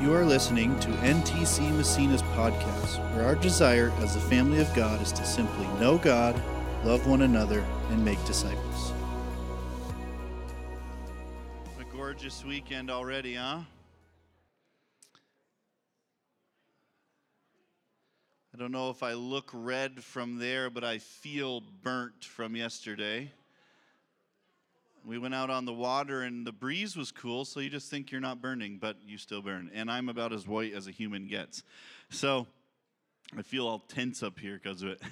You are listening to NTC Messina's podcast, where our desire as the family of God is to simply know God, love one another, and make disciples. A gorgeous weekend already, huh? I don't know if I look red from there, but I feel burnt from yesterday. We went out on the water and the breeze was cool, so you just think you're not burning, but you still burn. And I'm about as white as a human gets. So I feel all tense up here because of it.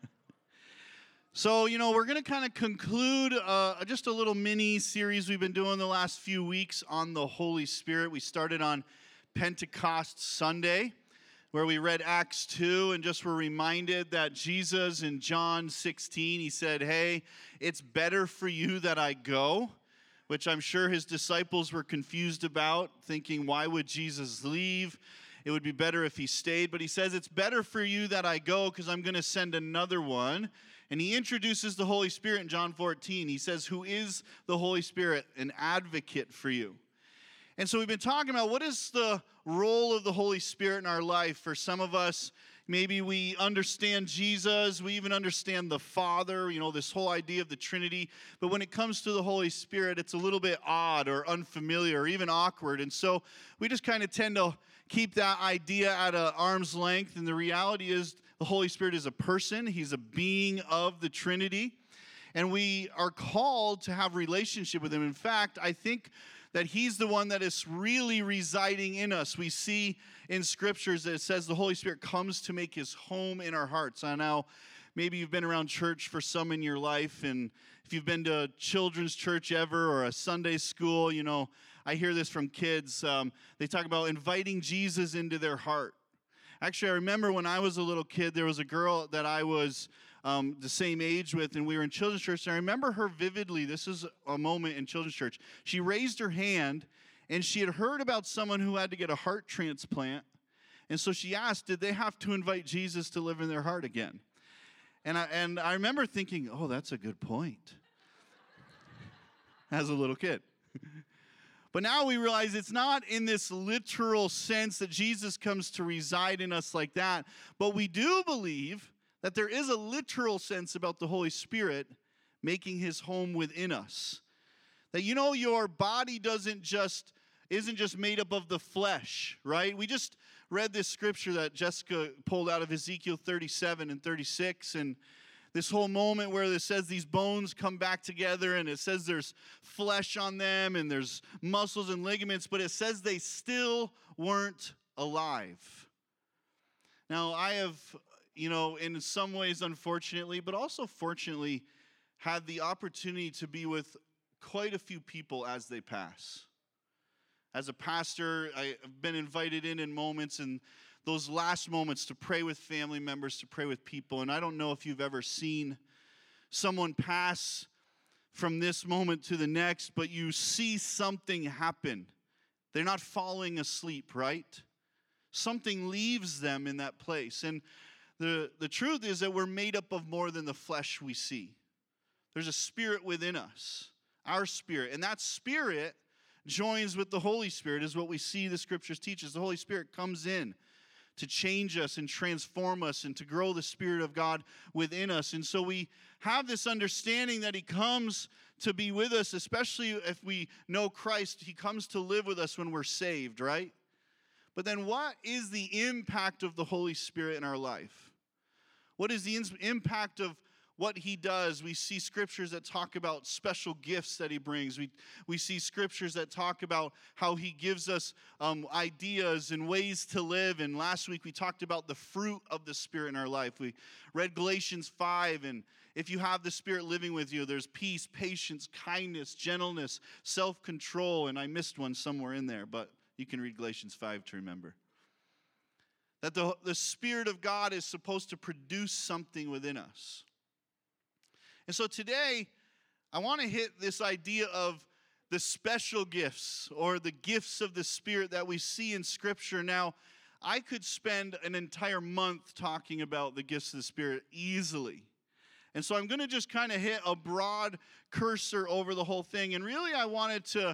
So, we're going to kind of conclude just a little mini series we've been doing the last few weeks on the Holy Spirit. We started on Pentecost Sunday, where we read Acts 2 and just were reminded that Jesus in John 16, he said, hey, it's better for you that I go, which I'm sure his disciples were confused about, thinking, why would Jesus leave? It would be better if he stayed. But he says, it's better for you that I go because I'm going to send another one. And he introduces the Holy Spirit in John 14. He says, who is the Holy Spirit? An advocate for you. And so we've been talking about what is the role of the Holy Spirit in our life. For some of us, maybe we understand Jesus, we even understand the Father, this whole idea of the Trinity. But when it comes to the Holy Spirit, it's a little bit odd or unfamiliar or even awkward. And so we just kind of tend to keep that idea at an arm's length. And the reality is the Holy Spirit is a person. He's a being of the Trinity. And we are called to have relationship with him. In fact, I think that he's the one that is really residing in us. We see in scriptures that it says the Holy Spirit comes to make his home in our hearts. I know maybe you've been around church for some in your life, and if you've been to a children's church ever or a Sunday school, I hear this from kids. They talk about inviting Jesus into their heart. Actually, I remember when I was a little kid, there was a girl that I was the same age with, and we were in children's church, and I remember her vividly. This is a moment in children's church. She raised her hand, and she had heard about someone who had to get a heart transplant, and so she asked, did they have to invite Jesus to live in their heart again? And I remember thinking, oh, that's a good point, as a little kid. But now we realize it's not in this literal sense that Jesus comes to reside in us like that, but we do believe that there is a literal sense about the Holy Spirit making his home within us. That your body isn't just made up of the flesh, right? We just read this scripture that Jessica pulled out of Ezekiel 37 and 36, and this whole moment where it says these bones come back together, and it says there's flesh on them, and there's muscles and ligaments, but it says they still weren't alive. Now, I have in some ways, unfortunately, but also fortunately, had the opportunity to be with quite a few people as they pass. As a pastor, I've been invited in moments, and those last moments to pray with family members, to pray with people. And I don't know if you've ever seen someone pass from this moment to the next, but you see something happen. They're not falling asleep, right? Something leaves them in that place. And the truth is that we're made up of more than the flesh we see. There's a spirit within us, our spirit. And that spirit joins with the Holy Spirit is what we see the scriptures teach us. The Holy Spirit comes in to change us and transform us and to grow the Spirit of God within us. And so we have this understanding that he comes to be with us, especially if we know Christ. He comes to live with us when we're saved, right? But then what is the impact of the Holy Spirit in our life? What is the impact of what he does? We see scriptures that talk about special gifts that he brings. We see scriptures that talk about how he gives us ideas and ways to live. And last week we talked about the fruit of the Spirit in our life. We read Galatians 5, and if you have the Spirit living with you, there's peace, patience, kindness, gentleness, self-control. And I missed one somewhere in there, but you can read Galatians 5 to remember. That the Spirit of God is supposed to produce something within us. And so today, I want to hit this idea of the special gifts or the gifts of the Spirit that we see in Scripture. Now, I could spend an entire month talking about the gifts of the Spirit easily. And so I'm going to just kind of hit a broad cursor over the whole thing. And really, I wanted to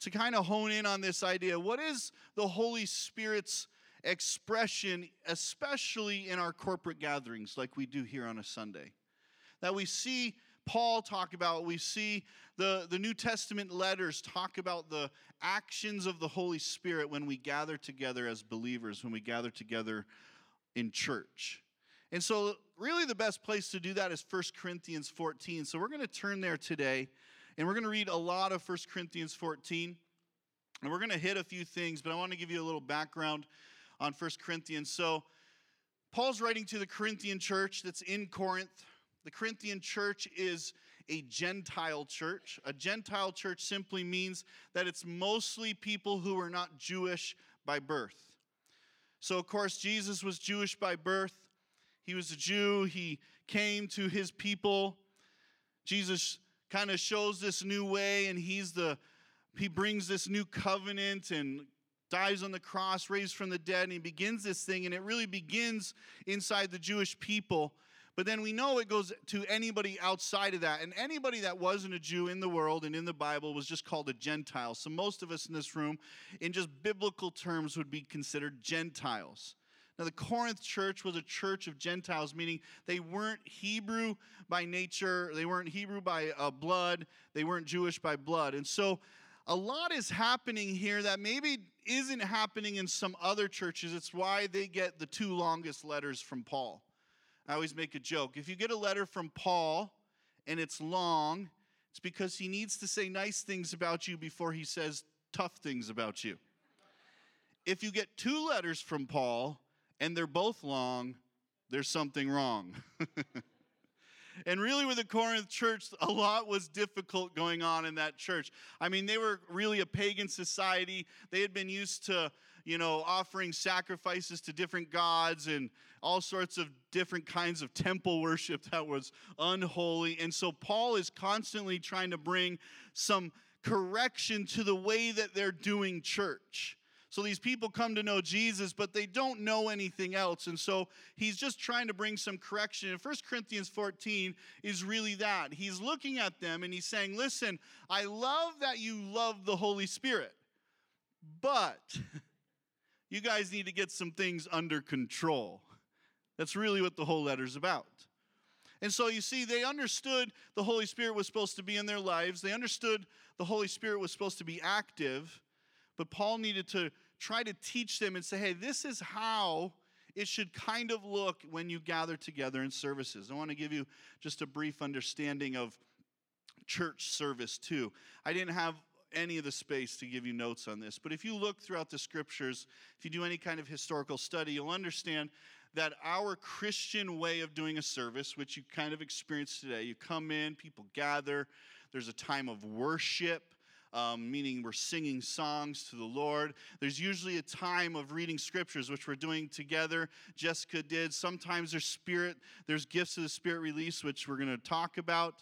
to kind of hone in on this idea. What is the Holy Spirit's expression, especially in our corporate gatherings like we do here on a Sunday? That we see Paul talk about, we see the New Testament letters talk about the actions of the Holy Spirit when we gather together as believers, when we gather together in church. And so really the best place to do that is 1 Corinthians 14. So we're going to turn there today, and we're going to read a lot of 1 Corinthians 14. And we're going to hit a few things, but I want to give you a little background on 1 Corinthians. So Paul's writing to the Corinthian church that's in Corinth. The Corinthian church is a Gentile church. A Gentile church simply means that it's mostly people who are not Jewish by birth. So, of course, Jesus was Jewish by birth. He was a Jew. He came to his people. Jesus kind of shows this new way, and he brings this new covenant and dies on the cross, raised from the dead, and he begins this thing, and it really begins inside the Jewish people. But then we know it goes to anybody outside of that. And anybody that wasn't a Jew in the world and in the Bible was just called a Gentile. So most of us in this room, in just biblical terms, would be considered Gentiles. Now, the Corinth church was a church of Gentiles, meaning they weren't Hebrew by nature. They weren't Hebrew by blood. They weren't Jewish by blood. And so a lot is happening here that maybe isn't happening in some other churches. It's why they get the two longest letters from Paul. I always make a joke. If you get a letter from Paul and it's long, it's because he needs to say nice things about you before he says tough things about you. If you get two letters from Paul and they're both long, there's something wrong. And really with the Corinth church, a lot was difficult going on in that church. I mean, they were really a pagan society. They had been used to, offering sacrifices to different gods and all sorts of different kinds of temple worship that was unholy. And so Paul is constantly trying to bring some correction to the way that they're doing church. So these people come to know Jesus, but they don't know anything else. And so he's just trying to bring some correction. And 1 Corinthians 14 is really that. He's looking at them and he's saying, listen, I love that you love the Holy Spirit, but you guys need to get some things under control. That's really what the whole letter's about. And so you see, they understood the Holy Spirit was supposed to be in their lives. They understood the Holy Spirit was supposed to be active. But Paul needed to try to teach them and say, hey, this is how it should kind of look when you gather together in services. I want to give you just a brief understanding of church service too. I didn't have any of the space to give you notes on this, but if you look throughout the scriptures, if you do any kind of historical study, you'll understand that our Christian way of doing a service, which you kind of experience today, you come in, people gather, there's a time of worship, meaning we're singing songs to the Lord. There's usually a time of reading scriptures, which we're doing together. Jessica did. Sometimes there's gifts of the Spirit release, which we're going to talk about.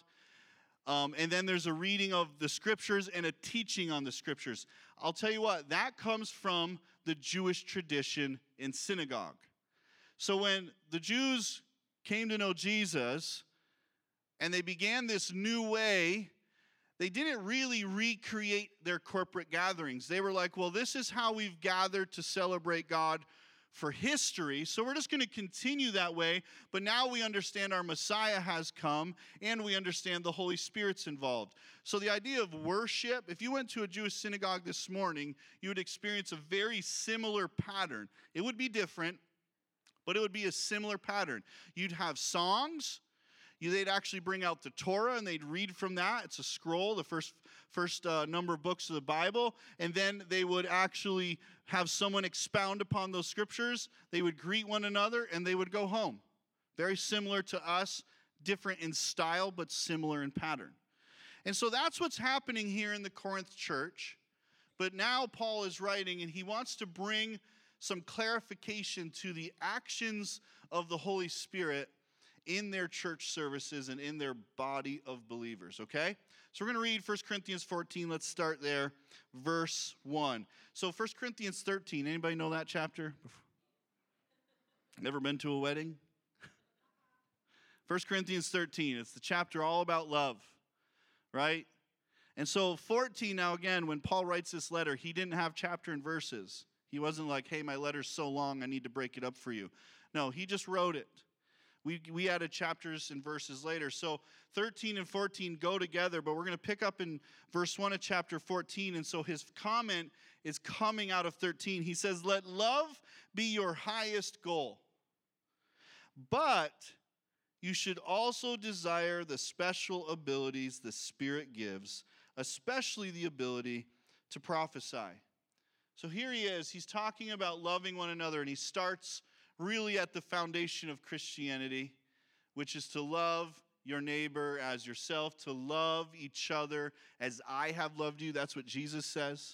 And then there's a reading of the scriptures and a teaching on the scriptures. I'll tell you what, that comes from the Jewish tradition in synagogue. So when the Jews came to know Jesus and they began this new way, they didn't really recreate their corporate gatherings. They were like, well, this is how we've gathered to celebrate God for history, so we're just going to continue that way, but now we understand our Messiah has come, and we understand the Holy Spirit's involved. So the idea of worship, if you went to a Jewish synagogue this morning, you would experience a very similar pattern. It would be different, but it would be a similar pattern. You'd have songs. They'd actually bring out the Torah, and they'd read from that. It's a scroll, the first number of books of the Bible. And then they would actually have someone expound upon those scriptures. They would greet one another, and they would go home. Very similar to us, different in style, but similar in pattern. And so that's what's happening here in the Corinth church. But now Paul is writing, and he wants to bring some clarification to the actions of the Holy Spirit in their church services and in their body of believers, okay? So we're going to read 1 Corinthians 14. Let's start there, verse 1. So 1 Corinthians 13, anybody know that chapter? Never been to a wedding? 1 Corinthians 13, it's the chapter all about love, right? And so 14, now again, when Paul writes this letter, he didn't have chapter and verses. He wasn't like, hey, my letter's so long, I need to break it up for you. No, he just wrote it. We added chapters and verses later. So 13 and 14 go together, but we're going to pick up in verse 1 of chapter 14. And so his comment is coming out of 13. He says, let love be your highest goal, but you should also desire the special abilities the Spirit gives, especially the ability to prophesy. So here he is. He's talking about loving one another, and he starts really at the foundation of Christianity, which is to love your neighbor as yourself, to love each other as I have loved you. That's what Jesus says.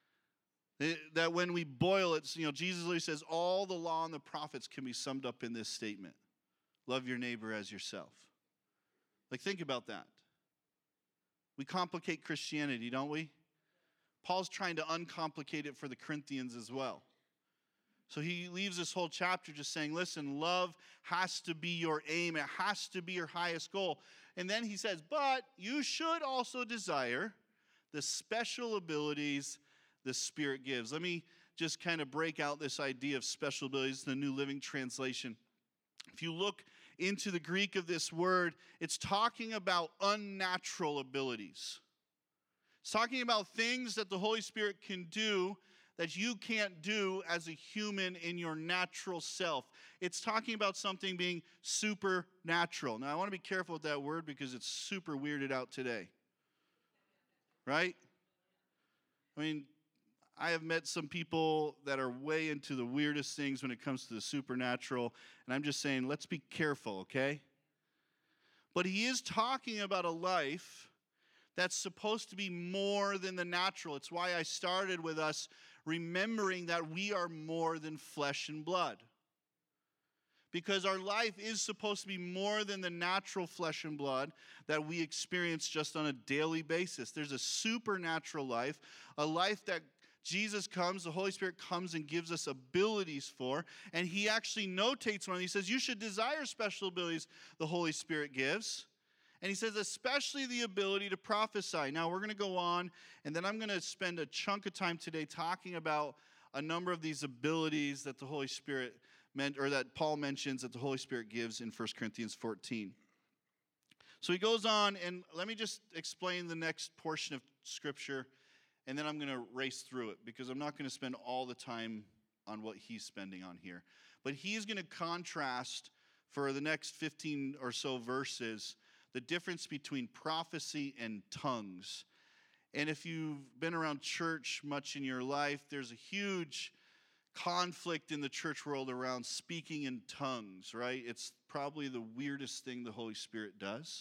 That when we boil it, Jesus literally says all the law and the prophets can be summed up in this statement. Love your neighbor as yourself. Like, think about that. We complicate Christianity, don't we? Paul's trying to uncomplicate it for the Corinthians as well. So he leaves this whole chapter just saying, listen, love has to be your aim. It has to be your highest goal. And then he says, but you should also desire the special abilities the Spirit gives. Let me just kind of break out this idea of special abilities in the New Living Translation. If you look into the Greek of this word, it's talking about unnatural abilities. It's talking about things that the Holy Spirit can do that you can't do as a human in your natural self. It's talking about something being supernatural. Now, I want to be careful with that word because it's super weirded out today. Right? I mean, I have met some people that are way into the weirdest things when it comes to the supernatural, and I'm just saying, let's be careful, okay? But he is talking about a life that's supposed to be more than the natural. It's why I started with us remembering that we are more than flesh and blood. Because our life is supposed to be more than the natural flesh and blood that we experience just on a daily basis. There's a supernatural life, a life that Jesus comes, the Holy Spirit comes and gives us abilities for, and he actually notates one. He says, you should desire special abilities the Holy Spirit gives. And he says, especially the ability to prophesy. Now, we're going to go on, and then I'm going to spend a chunk of time today talking about a number of these abilities that the Holy Spirit meant, or that Paul mentions that the Holy Spirit gives in 1 Corinthians 14. So he goes on, and let me just explain the next portion of Scripture, and then I'm going to race through it, because I'm not going to spend all the time on what he's spending on here. But he's going to contrast for the next 15 or so verses the difference between prophecy and tongues. And if you've been around church much in your life, there's a huge conflict in the church world around speaking in tongues, right? It's probably the weirdest thing the Holy Spirit does.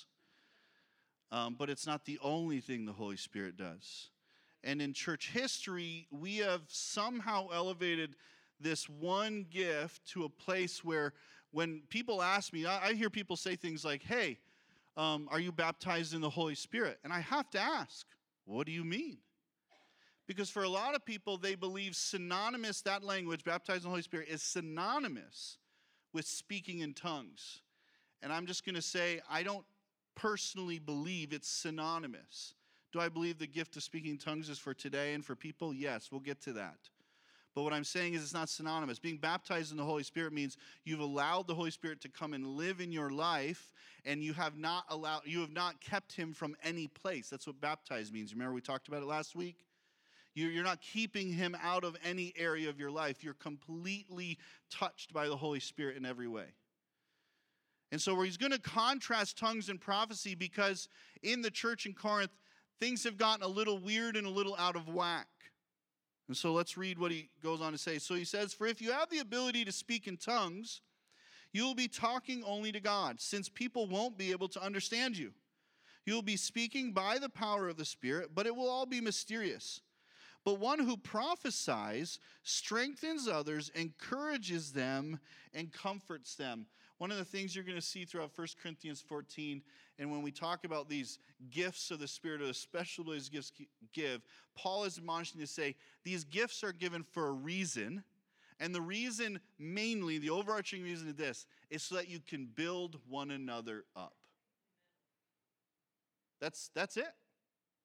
But it's not the only thing the Holy Spirit does. And in church history, we have somehow elevated this one gift to a place where when people ask me, I hear people say things like, hey, are you baptized in the Holy Spirit? And I have to ask, what do you mean? Because for a lot of people, they believe synonymous, that language, baptized in the Holy Spirit, is synonymous with speaking in tongues. And I'm just going to say, I don't personally believe it's synonymous. Do I believe the gift of speaking in tongues is for today and for people? Yes, we'll get to that. But what I'm saying is it's not synonymous. Being baptized in the Holy Spirit means you've allowed the Holy Spirit to come and live in your life, and you have not kept him from any place. That's what baptized means. Remember we talked about it last week? You're not keeping him out of any area of your life. You're completely touched by the Holy Spirit in every way. And so he's going to contrast tongues and prophecy because in the church in Corinth, things have gotten a little weird and a little out of whack. And so let's read what he goes on to say. So he says, for if you have the ability to speak in tongues, you will be talking only to God, since people won't be able to understand you. You will be speaking by the power of the Spirit, but it will all be mysterious. But one who prophesies strengthens others, encourages them, and comforts them. One of the things you're going to see throughout 1 Corinthians 14, and when we talk about these gifts of the Spirit, or the special abilities gifts give, Paul is admonishing to say, these gifts are given for a reason, and the reason mainly, the overarching reason of this, is so that you can build one another up. That's it.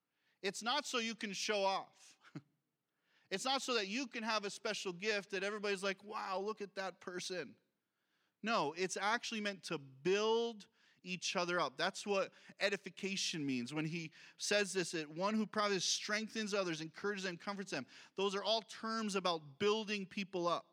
It's not so you can show off. It's not so that you can have a special gift that everybody's like, wow, look at that person. No, it's actually meant to build each other up. That's what edification means. When he says this, one who probably strengthens others, encourages them, comforts them. Those are all terms about building people up.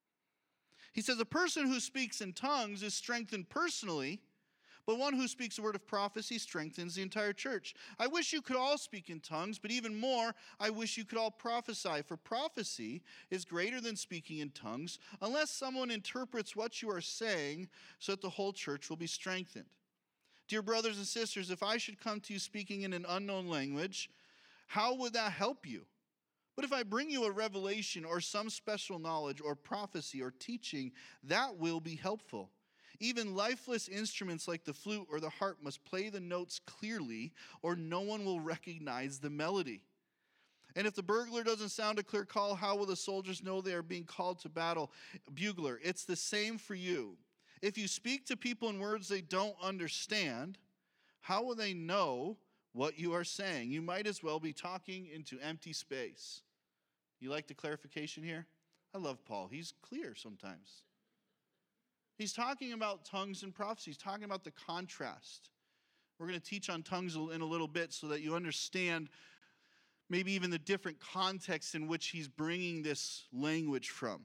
He says a person who speaks in tongues is strengthened personally, but one who speaks a word of prophecy strengthens the entire church. I wish you could all speak in tongues, but even more, I wish you could all prophesy. For prophecy is greater than speaking in tongues, unless someone interprets what you are saying, so that the whole church will be strengthened. Dear brothers and sisters, if I should come to you speaking in an unknown language, how would that help you? But if I bring you a revelation or some special knowledge or prophecy or teaching, that will be helpful. Even lifeless instruments like the flute or the harp must play the notes clearly, or no one will recognize the melody. And if the burglar doesn't sound a clear call, how will the soldiers know they are being called to battle? Bugler, it's the same for you. If you speak to people in words they don't understand, how will they know what you are saying? You might as well be talking into empty space. You like the clarification here? I love Paul. He's clear sometimes. He's talking about tongues and prophecy. He's talking about the contrast. We're going to teach on tongues in a little bit so that you understand maybe even the different contexts in which he's bringing this language from.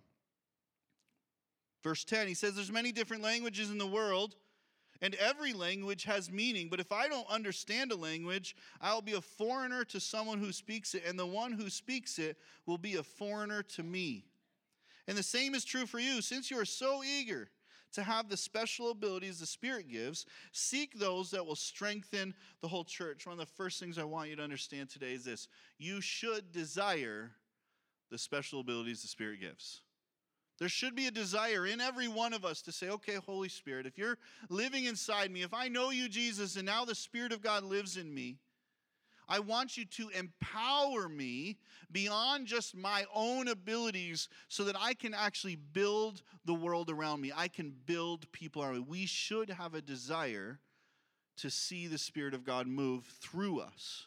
Verse 10, he says, there's many different languages in the world, and every language has meaning. But if I don't understand a language, I'll be a foreigner to someone who speaks it, and the one who speaks it will be a foreigner to me. And the same is true for you. Since you are so eager to have the special abilities the Spirit gives, seek those that will strengthen the whole church. One of the first things I want you to understand today is this. You should desire the special abilities the Spirit gives. There should be a desire in every one of us to say, okay, Holy Spirit, if you're living inside me, if I know you, Jesus, and now the Spirit of God lives in me, I want you to empower me beyond just my own abilities so that I can actually build the world around me. I can build people around me. We should have a desire to see the Spirit of God move through us.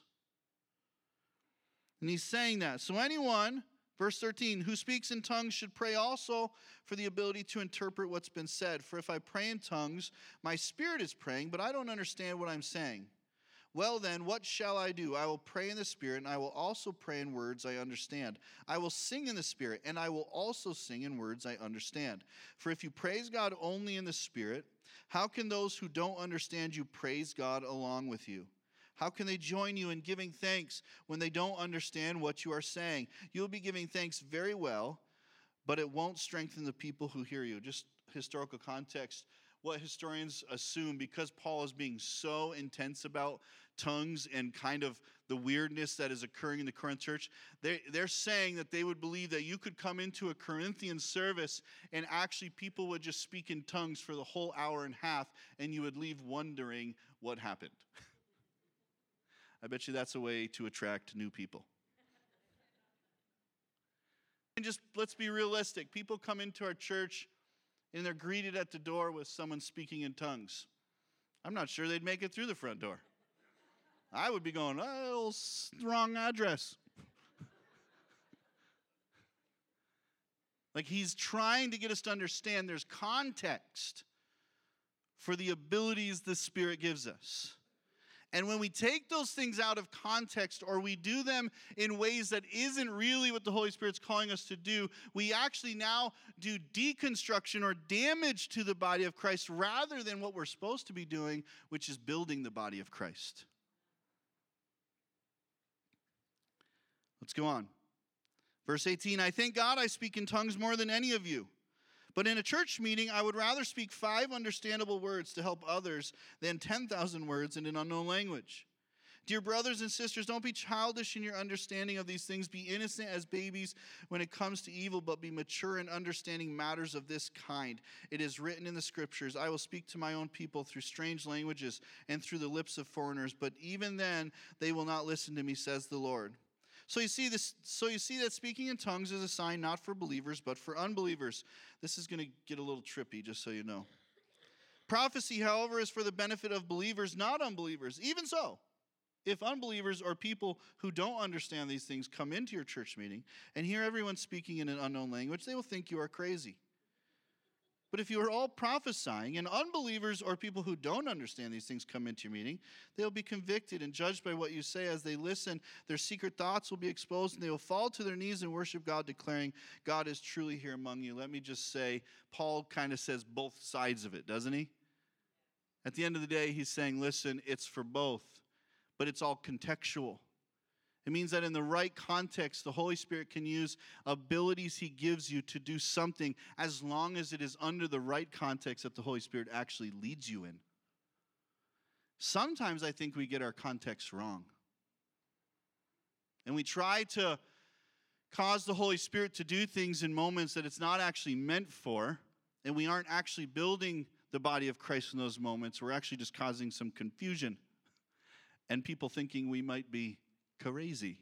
And he's saying that. So anyone, verse 13, who speaks in tongues should pray also for the ability to interpret what's been said. For if I pray in tongues, my spirit is praying, but I don't understand what I'm saying. Well then, what shall I do? I will pray in the Spirit, and I will also pray in words I understand. I will sing in the Spirit, and I will also sing in words I understand. For if you praise God only in the Spirit, how can those who don't understand you praise God along with you? How can they join you in giving thanks when they don't understand what you are saying? You'll be giving thanks very well, but it won't strengthen the people who hear you. Just historical context. What historians assume, because Paul is being so intense about tongues and kind of the weirdness that is occurring in the Corinth church, they're saying that they would believe that you could come into a Corinthian service and actually people would just speak in tongues for the whole hour and a half and you would leave wondering what happened. I bet you that's a way to attract new people. And just let's be realistic. People come into our church and they're greeted at the door with someone speaking in tongues. I'm not sure they'd make it through the front door. I would be going, oh, wrong address. Like he's trying to get us to understand there's context for the abilities the Spirit gives us. And when we take those things out of context or we do them in ways that isn't really what the Holy Spirit's calling us to do, we actually now do deconstruction or damage to the body of Christ rather than what we're supposed to be doing, which is building the body of Christ. Let's go on. Verse 18, I thank God I speak in tongues more than any of you. But in a church meeting, I would rather speak 5 understandable words to help others than 10,000 words in an unknown language. Dear brothers and sisters, don't be childish in your understanding of these things. Be innocent as babies when it comes to evil, but be mature in understanding matters of this kind. It is written in the scriptures, I will speak to my own people through strange languages and through the lips of foreigners, but even then they will not listen to me, says the Lord. So you see that speaking in tongues is a sign not for believers, but for unbelievers. This is going to get a little trippy, just so you know. Prophecy, however, is for the benefit of believers, not unbelievers. Even so, If unbelievers or people who don't understand these things come into your church meeting and hear everyone speaking in an unknown language, they will think you are crazy. But if you are all prophesying and unbelievers or people who don't understand these things come into your meeting, they'll be convicted and judged by what you say. As they listen, their secret thoughts will be exposed and they will fall to their knees and worship God, declaring, God is truly here among you. Let me just say, Paul kind of says both sides of it, doesn't he? At the end of the day, he's saying, listen, it's for both, but it's all contextual. It means that in the right context, the Holy Spirit can use abilities he gives you to do something as long as it is under the right context that the Holy Spirit actually leads you in. Sometimes I think we get our context wrong. And we try to cause the Holy Spirit to do things in moments that it's not actually meant for, and we aren't actually building the body of Christ in those moments. We're actually just causing some confusion and people thinking we might be crazy.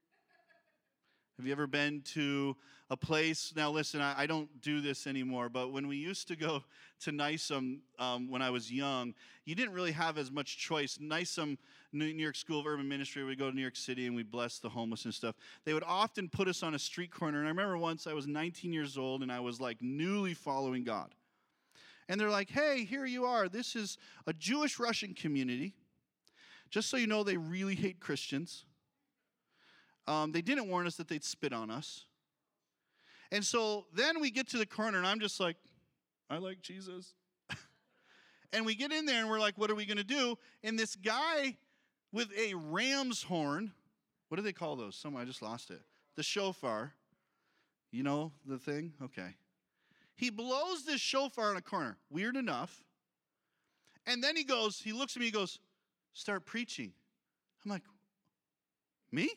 Have you ever been to a place? Now listen, I don't do this anymore, but when we used to go to NYSUM when I was young, you didn't really have as much choice. NYSUM, New York School of Urban Ministry, we go to New York City and we bless the homeless and stuff. They would often put us on a street corner, and I remember once I was 19 years old and I was like newly following God. And they're like, hey, here you are. This is a Jewish Russian community. Just so you know, they really hate Christians. They didn't warn us that they'd spit on us. And so then we get to the corner, and I'm just like, I like Jesus. And we get in there, and we're like, what are we going to do? And this guy with a ram's horn, what do they call those? I just lost it. The shofar. You know the thing? Okay. He blows this shofar in a corner. Weird enough. And then he looks at me, he goes, start preaching. I'm like, me?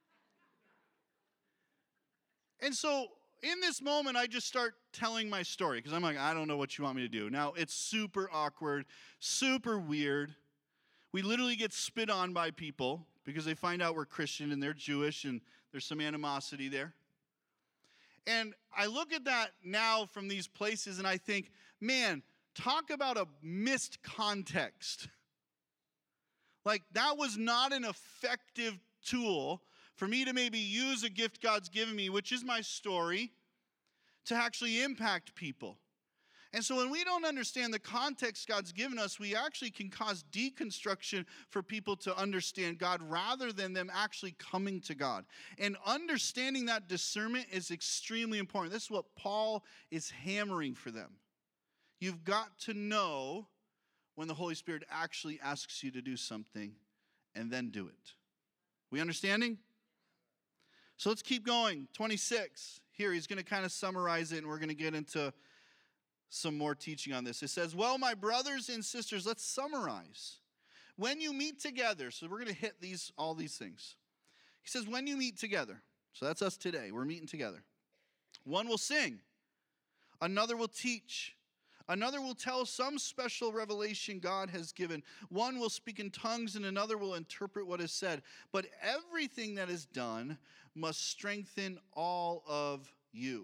And so in this moment, I just start telling my story because I'm like, I don't know what you want me to do. Now, it's super awkward, super weird. We literally get spit on by people because they find out we're Christian and they're Jewish and there's some animosity there. And I look at that now from these places and I think, man, talk about a missed context. Like, that was not an effective tool for me to maybe use a gift God's given me, which is my story, to actually impact people. And so when we don't understand the context God's given us, we actually can cause deconstruction for people to understand God rather than them actually coming to God. And understanding that discernment is extremely important. This is what Paul is hammering for them. You've got to know when the Holy Spirit actually asks you to do something and then do it. We understanding? So let's keep going. 26. Here, he's going to kind of summarize it, and we're going to get into some more teaching on this. It says, well, my brothers and sisters, let's summarize. When you meet together, so we're going to hit all these things. He says, when you meet together, so that's us today. We're meeting together. One will sing. Another will teach. Another will tell some special revelation God has given. One will speak in tongues, and another will interpret what is said. But everything that is done must strengthen all of you.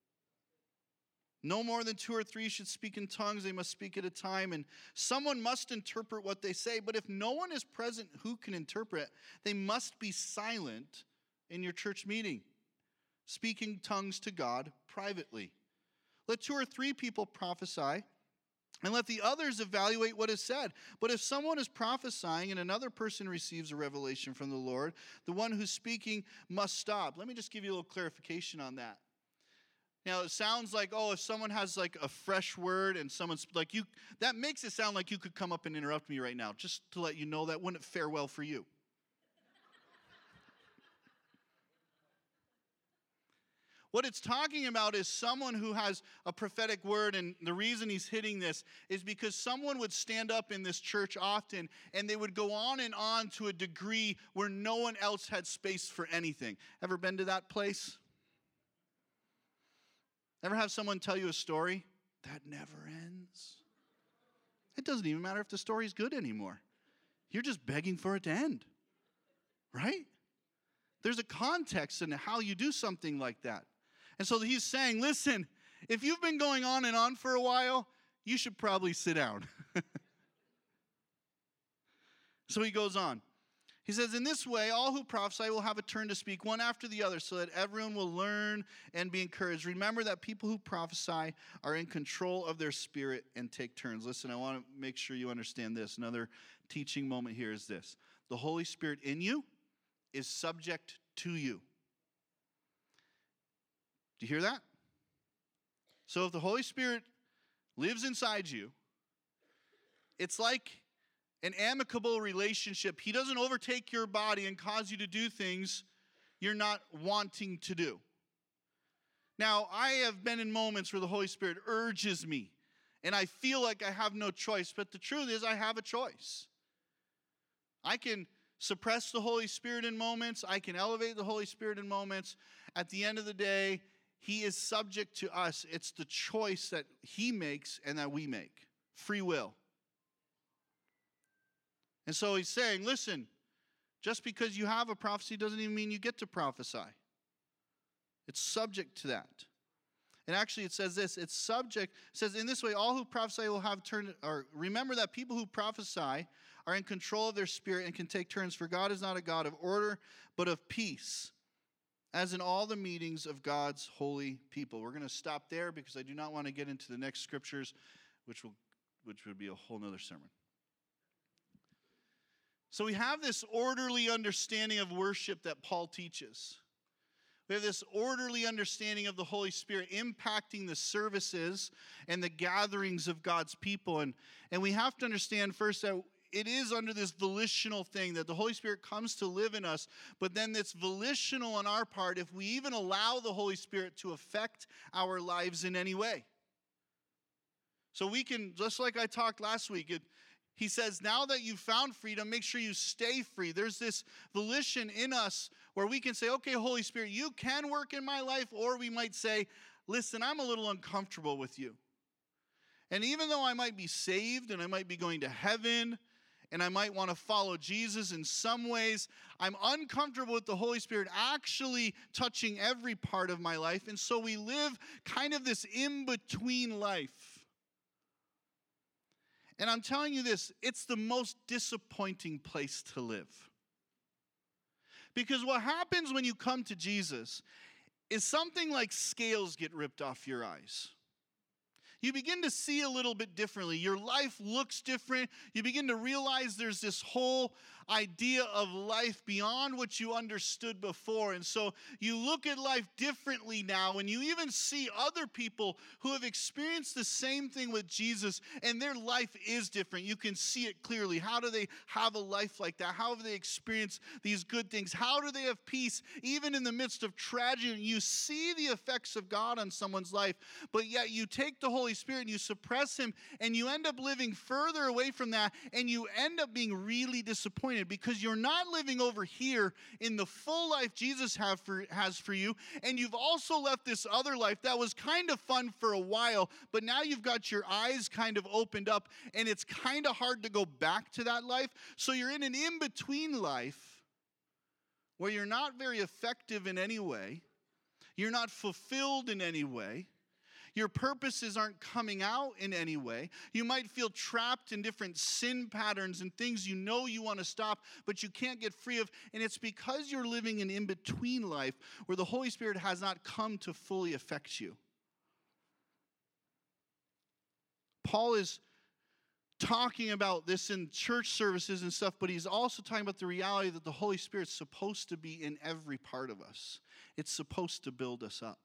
No more than 2 or 3 should speak in tongues. They must speak at a time, and someone must interpret what they say. But if no one is present who can interpret, they must be silent in your church meeting, speaking tongues to God privately. Let 2 or 3 people prophesy, and let the others evaluate what is said. But if someone is prophesying and another person receives a revelation from the Lord, the one who's speaking must stop. Let me just give you a little clarification on that. Now, it sounds like, if someone has like a fresh word and someone's like you, that makes it sound like you could come up and interrupt me right now, just to let you know that wouldn't fare well for you. What it's talking about is someone who has a prophetic word, and the reason he's hitting this is because someone would stand up in this church often, and they would go on and on to a degree where no one else had space for anything. Ever been to that place? Ever have someone tell you a story that never ends? It doesn't even matter if the story's good anymore. You're just begging for it to end, right? There's a context in how you do something like that. And so he's saying, listen, if you've been going on and on for a while, you should probably sit down. So he goes on. He says, in this way, all who prophesy will have a turn to speak, one after the other, so that everyone will learn and be encouraged. Remember that people who prophesy are in control of their spirit and take turns. Listen, I want to make sure you understand this. Another teaching moment here is this. The Holy Spirit in you is subject to you. Do you hear that? So if the Holy Spirit lives inside you, it's like an amicable relationship. He doesn't overtake your body and cause you to do things you're not wanting to do. Now, I have been in moments where the Holy Spirit urges me, and I feel like I have no choice, but the truth is I have a choice. I can suppress the Holy Spirit in moments. I can elevate the Holy Spirit in moments. At the end of the day, He is subject to us. It's the choice that He makes and that we make. Free will. And so He's saying, listen, just because you have a prophecy doesn't even mean you get to prophesy. It's subject to that. And actually it says this, it says, in this way, all who prophesy will have turn, or remember that people who prophesy are in control of their spirit and can take turns, for God is not a God of order, but of peace, as in all the meetings of God's holy people. We're going to stop there because I do not want to get into the next scriptures, which would be a whole nother sermon. So we have this orderly understanding of worship that Paul teaches. We have this orderly understanding of the Holy Spirit impacting the services and the gatherings of God's people. And we have to understand first that it is under this volitional thing that the Holy Spirit comes to live in us, but then it's volitional on our part if we even allow the Holy Spirit to affect our lives in any way. So we can, just like I talked last week, he says, now that you've found freedom, make sure you stay free. There's this volition in us where we can say, okay, Holy Spirit, you can work in my life. Or we might say, listen, I'm a little uncomfortable with you. And even though I might be saved and I might be going to heaven and I might want to follow Jesus in some ways, I'm uncomfortable with the Holy Spirit actually touching every part of my life. And so we live kind of this in-between life. And I'm telling you this, it's the most disappointing place to live. Because what happens when you come to Jesus is something like scales get ripped off your eyes. You begin to see a little bit differently. Your life looks different. You begin to realize there's this whole idea of life beyond what you understood before. And so you look at life differently now, and you even see other people who have experienced the same thing with Jesus, and their life is different. You can see it clearly. How do they have a life like that? How have they experienced these good things? How do they have peace even in the midst of tragedy? You see the effects of God on someone's life, but yet you take the Holy Spirit and you suppress Him, and you end up living further away from that, and you end up being really disappointed because you're not living over here in the full life Jesus has for you, and you've also left this other life that was kind of fun for a while, but now you've got your eyes kind of opened up, and it's kind of hard to go back to that life. So you're in an in-between life where you're not very effective in any way, you're not fulfilled in any way, your purposes aren't coming out in any way. You might feel trapped in different sin patterns and things you know you want to stop, but you can't get free of. And it's because you're living an in-between life where the Holy Spirit has not come to fully affect you. Paul is talking about this in church services and stuff, but he's also talking about the reality that the Holy Spirit's supposed to be in every part of us. It's supposed to build us up.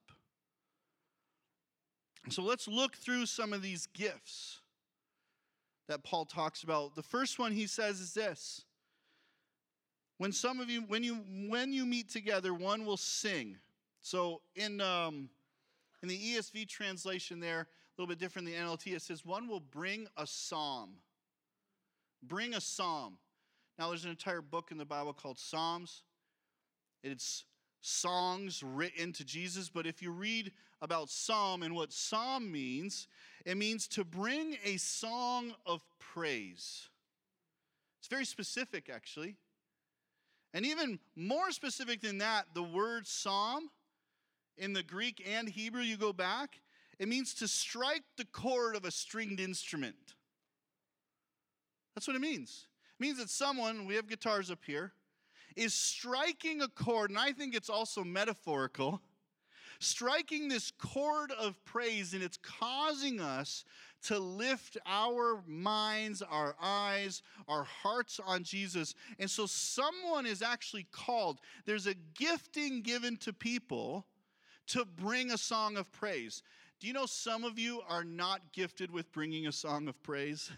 So let's look through some of these gifts that Paul talks about. The first one he says is this. When you meet together, one will sing. So in the ESV translation there, a little bit different than the NLT, it says one will bring a psalm. Bring a psalm. Now there's an entire book in the Bible called Psalms. It's songs written to Jesus, but if you read about psalm and what psalm means, it means to bring a song of praise. It's very specific, actually. And even more specific than that, the word psalm in the Greek and Hebrew, you go back, it means to strike the chord of a stringed instrument. That's what it means. It means that someone, we have guitars up here, is striking a chord, and I think it's also metaphorical, striking this chord of praise, and it's causing us to lift our minds, our eyes, our hearts on Jesus. And so someone is actually called. There's a gifting given to people to bring a song of praise. Do you know some of you are not gifted with bringing a song of praise?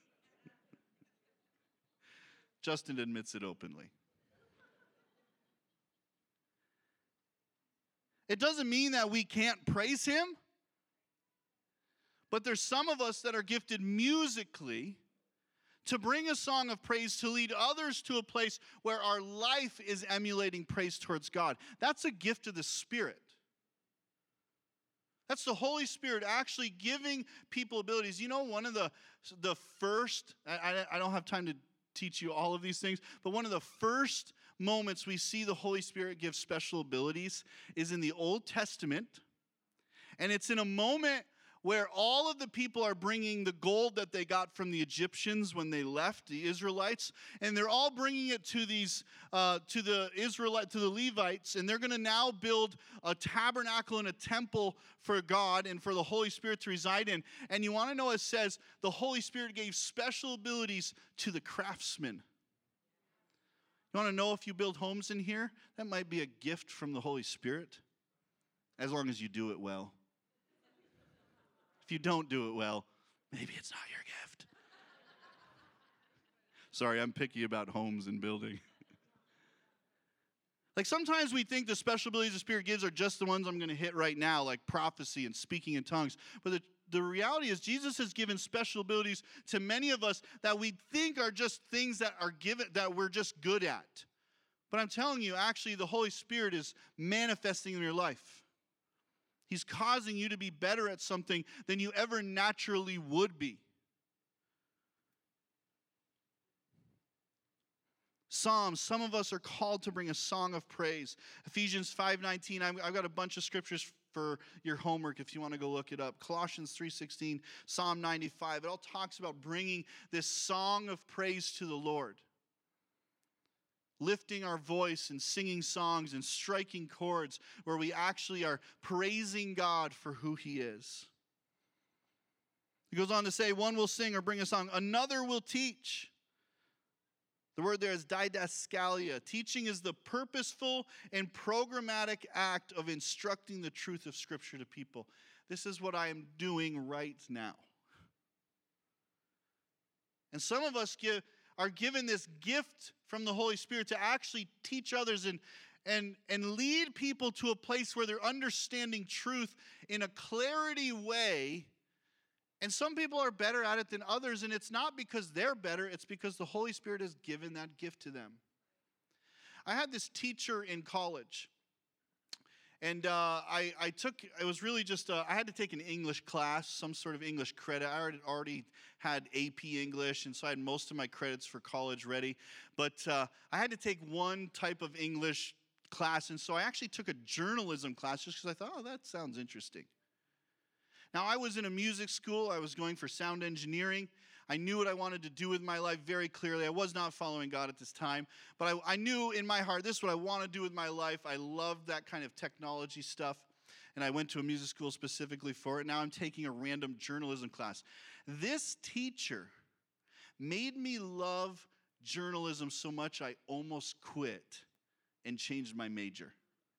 Justin admits it openly. It doesn't mean that we can't praise him, but there's some of us that are gifted musically to bring a song of praise, to lead others to a place where our life is emulating praise towards God. That's a gift of the Spirit. That's the Holy Spirit actually giving people abilities. You know, one of the first, I don't have time to teach you all of these things, but one of the first moments we see the Holy Spirit give special abilities is in the Old Testament. And it's in a moment where all of the people are bringing the gold that they got from the Egyptians when they left, the Israelites, and they're all bringing it to the Levites, and they're going to now build a tabernacle and a temple for God and for the Holy Spirit to reside in. And you want to know, it says the Holy Spirit gave special abilities to the craftsmen. You want to know if you build homes in here? That might be a gift from the Holy Spirit, as long as you do it well. If you don't do it well, maybe it's not your gift. Sorry, I'm picky about homes and building. Like sometimes we think the special abilities the Spirit gives are just the ones I'm going to hit right now, like prophecy and speaking in tongues. But the reality is Jesus has given special abilities to many of us that we think are just things that are given, that we're just good at. But I'm telling you, actually, the Holy Spirit is manifesting in your life. He's causing you to be better at something than you ever naturally would be. Psalms, some of us are called to bring a song of praise. Ephesians 5:19, I've got a bunch of scriptures for your homework if you want to go look it up. Colossians 3:16, Psalm 95, it all talks about bringing this song of praise to the Lord. Lifting our voice and singing songs and striking chords where we actually are praising God for who he is. He goes on to say, one will sing or bring a song, another will teach. The word there is didaskalia. Teaching is the purposeful and programmatic act of instructing the truth of Scripture to people. This is what I am doing right now. And some of us are given this gift from the Holy Spirit to actually teach others and lead people to a place where they're understanding truth in a clarity way. And some people are better at it than others, and it's not because they're better, it's because the Holy Spirit has given that gift to them. I had this teacher in college, and I had to take an English class, some sort of English credit. I already had AP English, and so I had most of my credits for college ready. But I had to take one type of English class, and so I actually took a journalism class just because I thought, oh, that sounds interesting. Now, I was in a music school. I was going for sound engineering. I knew what I wanted to do with my life very clearly. I was not following God at this time, but I knew in my heart, this is what I want to do with my life. I loved that kind of technology stuff, and I went to a music school specifically for it. Now I'm taking a random journalism class. This teacher made me love journalism so much I almost quit and changed my major.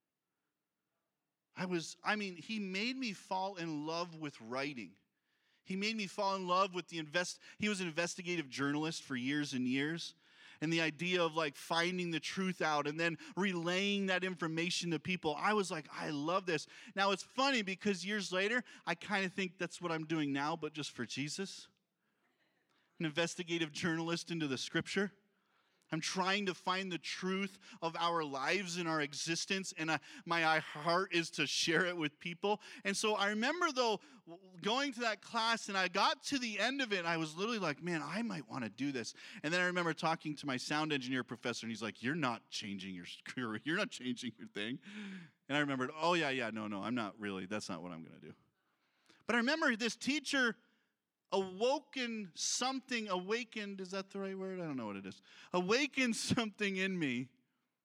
He made me fall in love with writing. He made me fall in love with he was an investigative journalist for years and years. And the idea of like finding the truth out and then relaying that information to people. I was like, I love this. Now it's funny because years later, I kind of think that's what I'm doing now, but just for Jesus. An investigative journalist into the Scripture. I'm trying to find the truth of our lives and our existence, and my heart is to share it with people. And so I remember, though, going to that class, and I got to the end of it, and I was literally like, man, I might want to do this. And then I remember talking to my sound engineer professor, and he's like, you're not changing your career. You're not changing your thing. And I remembered, oh, yeah, no, I'm not really. That's not what I'm going to do. But I remember this teacher awakened, is that the right word? I don't know what it is. Awakened something in me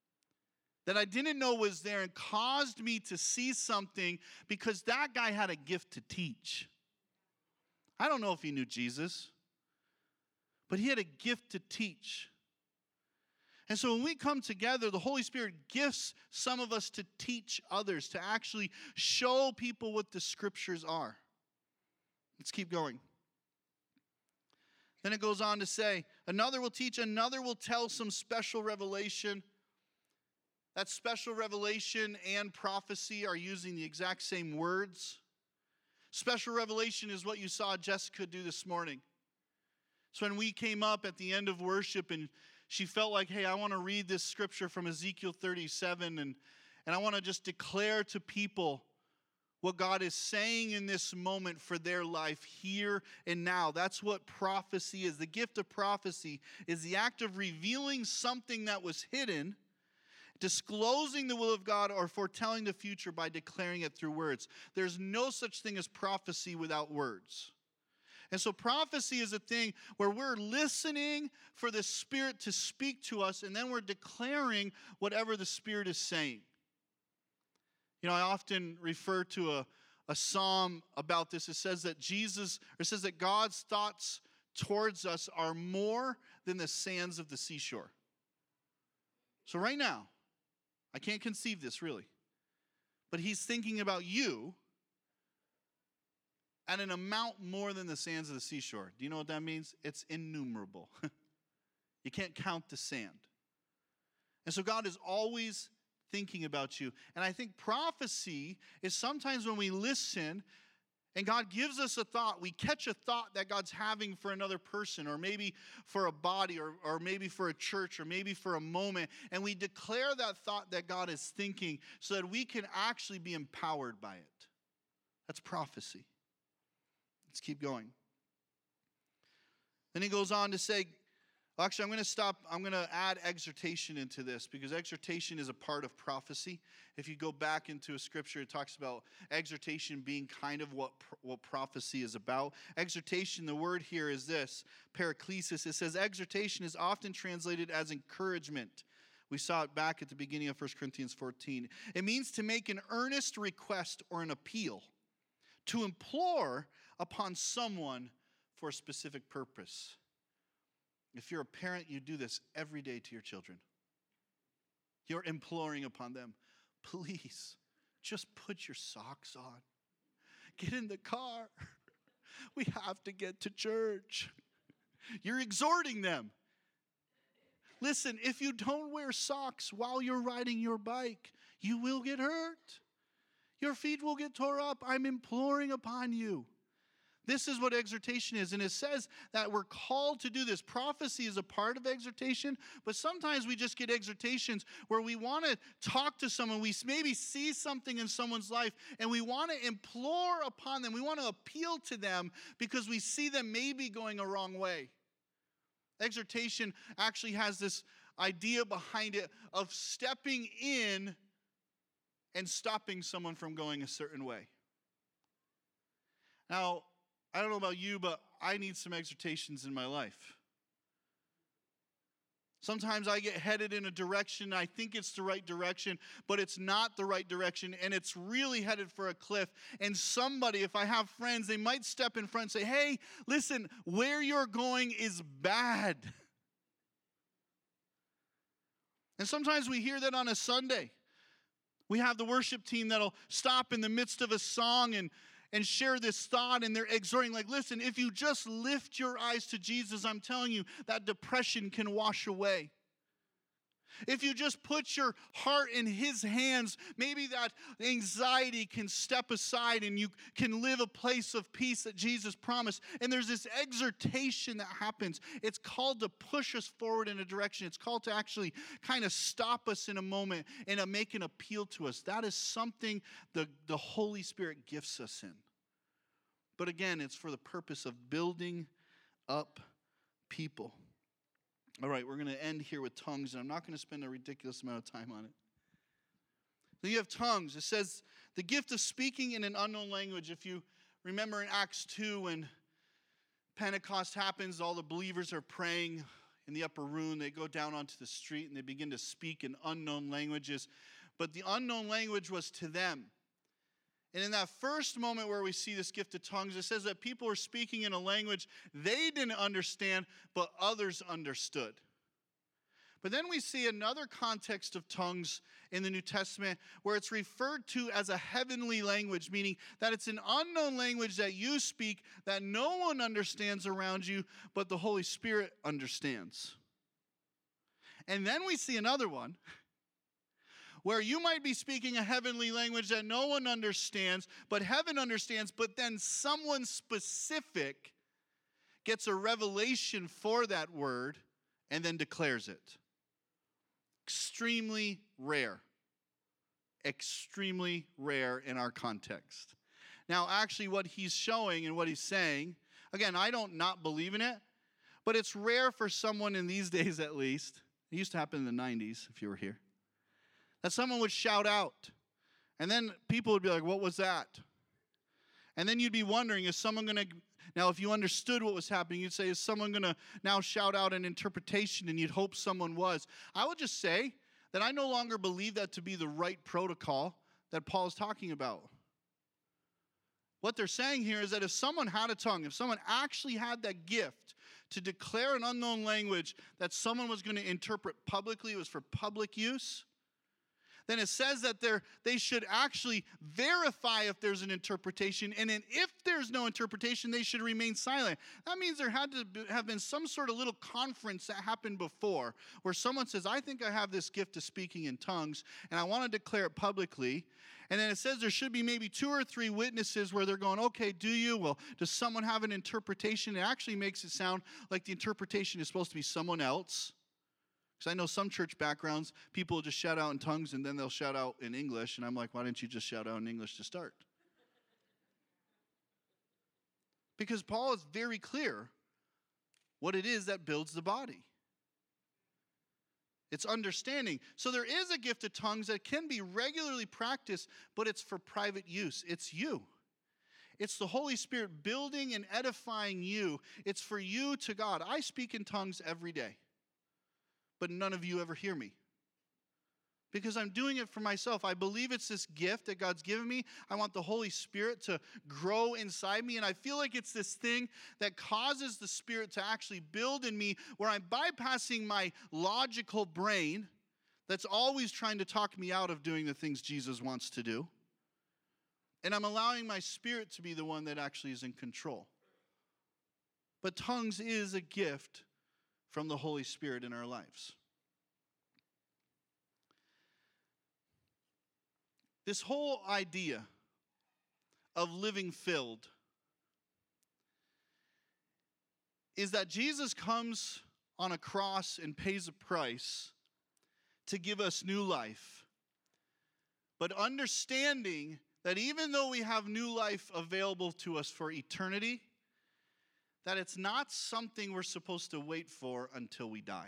that I didn't know was there and caused me to see something because that guy had a gift to teach. I don't know if he knew Jesus, but he had a gift to teach. And so when we come together, the Holy Spirit gifts some of us to teach others, to actually show people what the Scriptures are. Let's keep going. Then it goes on to say, another will teach, another will tell some special revelation. That special revelation and prophecy are using the exact same words. Special revelation is what you saw Jessica do this morning. So when we came up at the end of worship and she felt like, hey, I want to read this scripture from Ezekiel 37 and I want to just declare to people what God is saying in this moment for their life here and now. That's what prophecy is. The gift of prophecy is the act of revealing something that was hidden, disclosing the will of God, or foretelling the future by declaring it through words. There's no such thing as prophecy without words. And so prophecy is a thing where we're listening for the Spirit to speak to us, and then we're declaring whatever the Spirit is saying. You know, I often refer to a psalm about this. It says that God's thoughts towards us are more than the sands of the seashore. So right now, I can't conceive this really, but he's thinking about you at an amount more than the sands of the seashore. Do you know what that means? It's innumerable. You can't count the sand. And so God is always thinking about you. And I think prophecy is sometimes when we listen and God gives us a thought, we catch a thought that God's having for another person, or maybe for a body, or maybe for a church, or maybe for a moment, and we declare that thought that God is thinking so that we can actually be empowered by it. That's prophecy. Let's keep going. Then he goes on to say, actually, I'm going to add exhortation into this because exhortation is a part of prophecy. If you go back into a scripture, it talks about exhortation being kind of what prophecy is about. Exhortation, the word here is this, paraklesis. It says exhortation is often translated as encouragement. We saw it back at the beginning of 1 Corinthians 14. It means to make an earnest request or an appeal, to implore upon someone for a specific purpose. If you're a parent, you do this every day to your children. You're imploring upon them, please, just put your socks on. Get in the car. We have to get to church. You're exhorting them. Listen, if you don't wear socks while you're riding your bike, you will get hurt. Your feet will get tore up. I'm imploring upon you. This is what exhortation is. And it says that we're called to do this. Prophecy is a part of exhortation, but sometimes we just get exhortations where we want to talk to someone. We maybe see something in someone's life and we want to implore upon them. We want to appeal to them because we see them maybe going a wrong way. Exhortation actually has this idea behind it of stepping in and stopping someone from going a certain way. Now, I don't know about you, but I need some exhortations in my life. Sometimes I get headed in a direction, I think it's the right direction, but it's not the right direction, and it's really headed for a cliff. And somebody, if I have friends, they might step in front and say, hey, listen, where you're going is bad. And sometimes we hear that on a Sunday. We have the worship team that'll stop in the midst of a song and share this thought, and they're exhorting, like, listen, if you just lift your eyes to Jesus, I'm telling you, that depression can wash away. If you just put your heart in his hands, maybe that anxiety can step aside and you can live a place of peace that Jesus promised. And there's this exhortation that happens. It's called to push us forward in a direction. It's called to actually kind of stop us in a moment and make an appeal to us. That is something the Holy Spirit gifts us in. But again, it's for the purpose of building up people. All right, we're going to end here with tongues, and I'm not going to spend a ridiculous amount of time on it. So you have tongues. It says the gift of speaking in an unknown language. If you remember in Acts 2, when Pentecost happens, all the believers are praying in the upper room. They go down onto the street and they begin to speak in unknown languages. But the unknown language was to them. And in that first moment where we see this gift of tongues, it says that people were speaking in a language they didn't understand, but others understood. But then we see another context of tongues in the New Testament where it's referred to as a heavenly language, meaning that it's an unknown language that you speak that no one understands around you, but the Holy Spirit understands. And then we see another one where you might be speaking a heavenly language that no one understands, but heaven understands, but then someone specific gets a revelation for that word and then declares it. Extremely rare. Extremely rare in our context. Now, actually, what he's showing and what he's saying, again, I don't not believe in it, but it's rare for someone in these days at least. It used to happen in the 90s, if you were here. That someone would shout out. And then people would be like, what was that? And then you'd be wondering, is someone going to... Now, if you understood what was happening, you'd say, is someone going to now shout out an interpretation? And you'd hope someone was. I would just say that I no longer believe that to be the right protocol that Paul is talking about. What they're saying here is that if someone had a tongue, if someone actually had that gift to declare an unknown language that someone was going to interpret publicly, it was for public use, then it says that they should actually verify if there's an interpretation, and then if there's no interpretation, they should remain silent. That means there had to have been some sort of little conference that happened before where someone says, I think I have this gift of speaking in tongues, and I want to declare it publicly. And then it says there should be maybe 2 or 3 witnesses where they're going, okay, do you? Well, does someone have an interpretation? It actually makes it sound like the interpretation is supposed to be someone else. Because I know some church backgrounds, people will just shout out in tongues and then they'll shout out in English. And I'm like, why didn't you just shout out in English to start? Because Paul is very clear what it is that builds the body. It's understanding. So there is a gift of tongues that can be regularly practiced, but it's for private use. It's you. It's the Holy Spirit building and edifying you. It's for you to God. I speak in tongues every day. But none of you ever hear me. Because I'm doing it for myself. I believe it's this gift that God's given me. I want the Holy Spirit to grow inside me. And I feel like it's this thing that causes the Spirit to actually build in me where I'm bypassing my logical brain that's always trying to talk me out of doing the things Jesus wants to do. And I'm allowing my spirit to be the one that actually is in control. But tongues is a gift from the Holy Spirit in our lives. This whole idea of living filled is that Jesus comes on a cross and pays a price to give us new life. But understanding that even though we have new life available to us for eternity, that it's not something we're supposed to wait for until we die.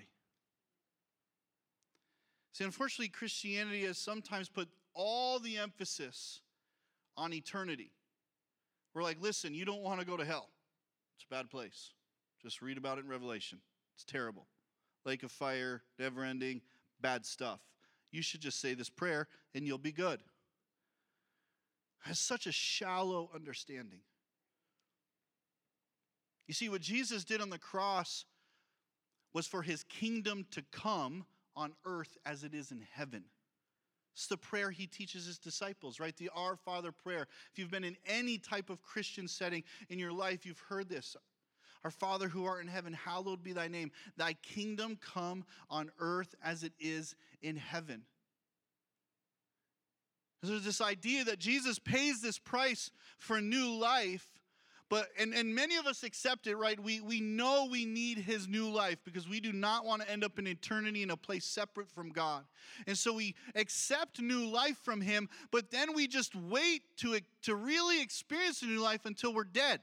See, unfortunately, Christianity has sometimes put all the emphasis on eternity. We're like, listen, you don't want to go to hell. It's a bad place. Just read about it in Revelation. It's terrible. Lake of fire, never ending, bad stuff. You should just say this prayer and you'll be good. Has such a shallow understanding. You see, what Jesus did on the cross was for his kingdom to come on earth as it is in heaven. It's the prayer he teaches his disciples, right? The Our Father prayer. If you've been in any type of Christian setting in your life, you've heard this. Our Father who art in heaven, hallowed be thy name. Thy kingdom come on earth as it is in heaven. There's this idea that Jesus pays this price for new life. But and many of us accept it, right? We know we need his new life because we do not want to end up in eternity in a place separate from God. And so we accept new life from him, but then we just wait to really experience the new life until we're dead.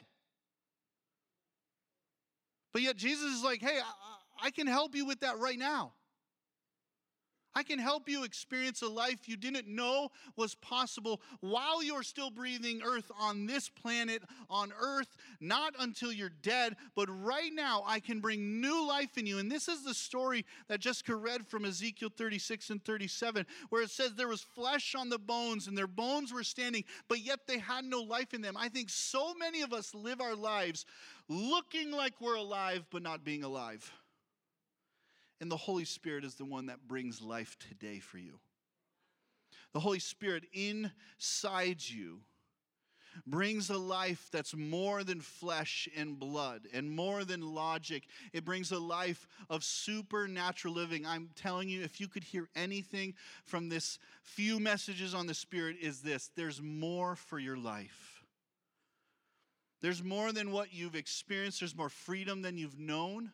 But yet Jesus is like, hey, I can help you with that right now. I can help you experience a life you didn't know was possible while you're still breathing earth on this planet, on earth, not until you're dead, but right now I can bring new life in you. And this is the story that Jessica read from Ezekiel 36 and 37, where it says there was flesh on the bones and their bones were standing, but yet they had no life in them. I think so many of us live our lives looking like we're alive, but not being alive. And the Holy Spirit is the one that brings life today for you. The Holy Spirit inside you brings a life that's more than flesh and blood and more than logic. It brings a life of supernatural living. I'm telling you, if you could hear anything from this few messages on the Spirit, is this: there's more for your life. There's more than what you've experienced. There's more freedom than you've known.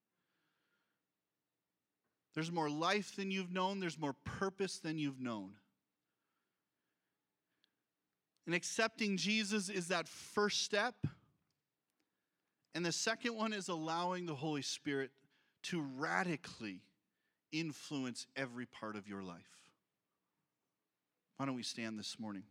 There's more life than you've known. There's more purpose than you've known. And accepting Jesus is that first step. And the second one is allowing the Holy Spirit to radically influence every part of your life. Why don't we stand this morning?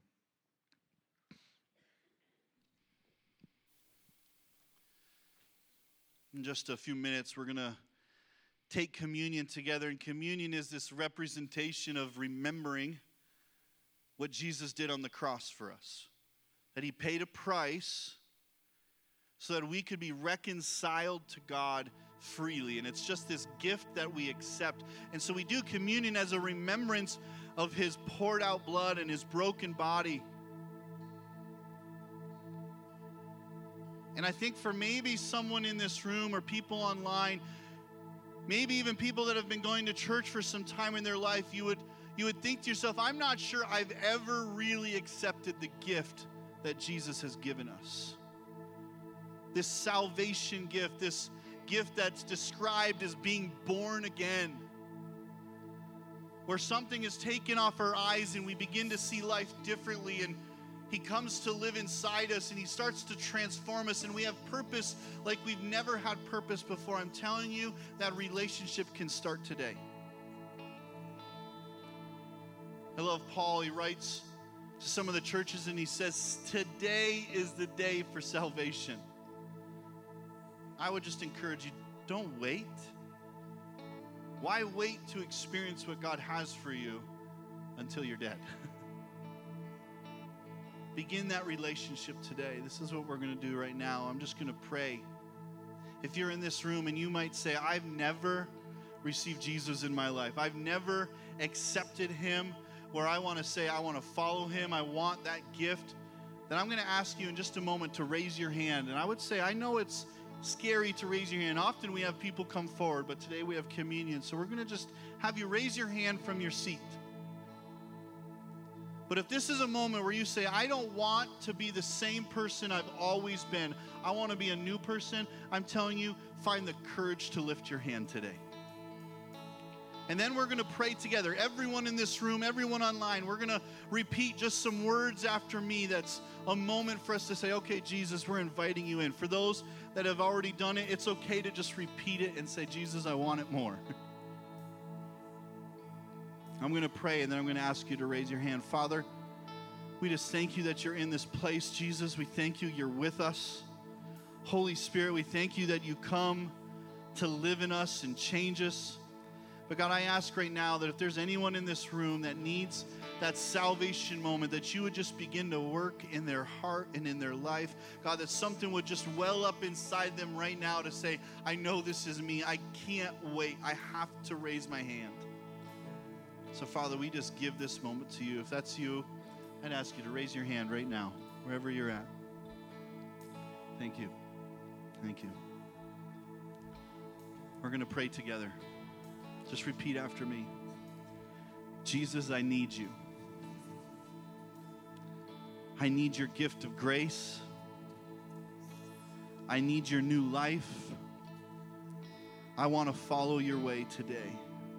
In just a few minutes, we're going to take communion together. And communion is this representation of remembering what Jesus did on the cross for us. That he paid a price so that we could be reconciled to God freely. And it's just this gift that we accept. And so we do communion as a remembrance of his poured out blood and his broken body. And I think for maybe someone in this room or people online, maybe even people that have been going to church for some time in their life, you would think to yourself, I'm not sure I've ever really accepted the gift that Jesus has given us. This salvation gift, this gift that's described as being born again, where something is taken off our eyes and we begin to see life differently, and he comes to live inside us and he starts to transform us, and we have purpose like we've never had purpose before. I'm telling you, that relationship can start today. I love Paul. He writes to some of the churches and he says, today is the day for salvation. I would just encourage you, don't wait. Why wait to experience what God has for you until you're dead? Begin that relationship today. This is what we're going to do right now. I'm just going to pray. If you're in this room and you might say, I've never received Jesus in my life. I've never accepted him where I want to say, I want to follow him. I want that gift. Then I'm going to ask you in just a moment to raise your hand. And I would say, I know it's scary to raise your hand. Often we have people come forward, but today we have communion. So we're going to just have you raise your hand from your seat. But if this is a moment where you say, I don't want to be the same person I've always been, I want to be a new person, I'm telling you, find the courage to lift your hand today. And then we're going to pray together. Everyone in this room, everyone online, we're going to repeat just some words after me. That's a moment for us to say, okay, Jesus, we're inviting you in. For those that have already done it, it's okay to just repeat it and say, Jesus, I want it more. I'm going to pray, and then I'm going to ask you to raise your hand. Father, we just thank you that you're in this place. Jesus, we thank you you're with us. Holy Spirit, we thank you that you come to live in us and change us. But God, I ask right now that if there's anyone in this room that needs that salvation moment, that you would just begin to work in their heart and in their life. God, that something would just well up inside them right now to say, I know this is me. I can't wait. I have to raise my hand. So, Father, we just give this moment to you. If that's you, I'd ask you to raise your hand right now, wherever you're at. Thank you. Thank you. We're going to pray together. Just repeat after me. Jesus, I need you. I need your gift of grace. I need your new life. I want to follow your way today.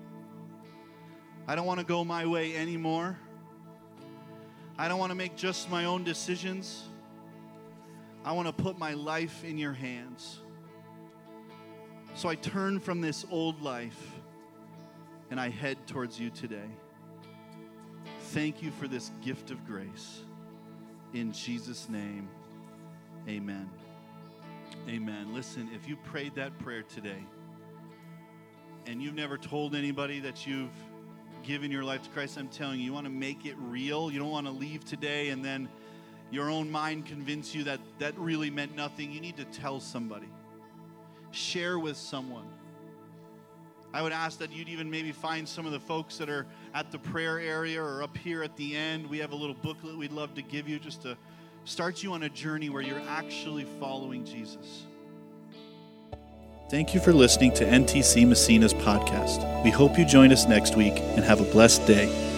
I don't want to go my way anymore. I don't want to make just my own decisions. I want to put my life in your hands. So I turn from this old life and I head towards you today. Thank you for this gift of grace. In Jesus' name, amen. Amen. Listen, if you prayed that prayer today and you've never told anybody that you've given your life to Christ, I'm telling you, you want to make it real. You don't want to leave today and then your own mind convince you that that really meant nothing. You need to tell somebody. Share with someone. I would ask that you'd even maybe find some of the folks that are at the prayer area or up here at the end. We have a little booklet we'd love to give you just to start you on a journey where you're actually following Jesus. Thank you for listening to NTC Massena's podcast. We hope you join us next week and have a blessed day.